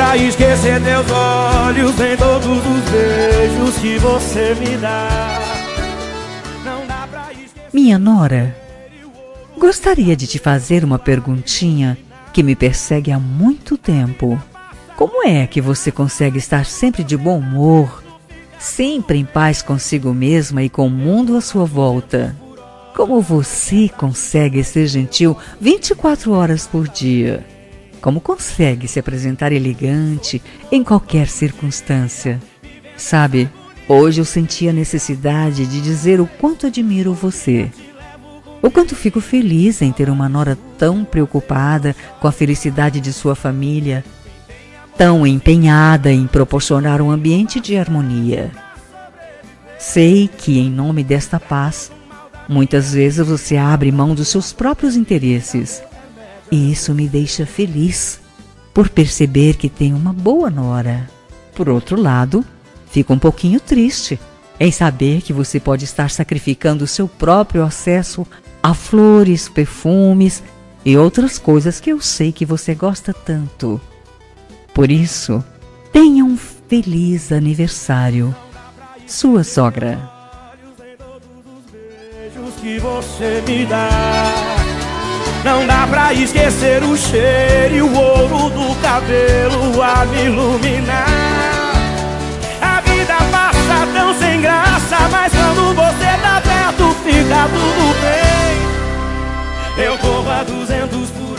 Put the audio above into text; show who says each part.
Speaker 1: pra esquecer teus olhos em todos os beijos que você me dá. Não dá pra esquecer.
Speaker 2: Minha nora, gostaria de te fazer uma perguntinha que me persegue há muito tempo. Como é que você consegue estar sempre de bom humor, sempre em paz consigo mesma e com o mundo à sua volta? Como você consegue ser gentil 24 horas por dia? Como consegue se apresentar elegante em qualquer circunstância? Sabe, hoje eu senti a necessidade de dizer o quanto admiro você. O quanto fico feliz em ter uma nora tão preocupada com a felicidade de sua família, tão empenhada em proporcionar um ambiente de harmonia. Sei que, em nome desta paz, muitas vezes você abre mão dos seus próprios interesses. E isso me deixa feliz, por perceber que tem uma boa nora. Por outro lado, fico um pouquinho triste em saber que você pode estar sacrificando o seu próprio acesso a flores, perfumes e outras coisas que eu sei que você gosta tanto. Por isso, tenha um feliz aniversário, sua sogra.
Speaker 1: Que você me dá. Não dá pra esquecer o cheiro e o ouro do cabelo a me iluminar. A vida passa tão sem graça, mas quando você tá perto fica tudo bem. Eu corro a 200 por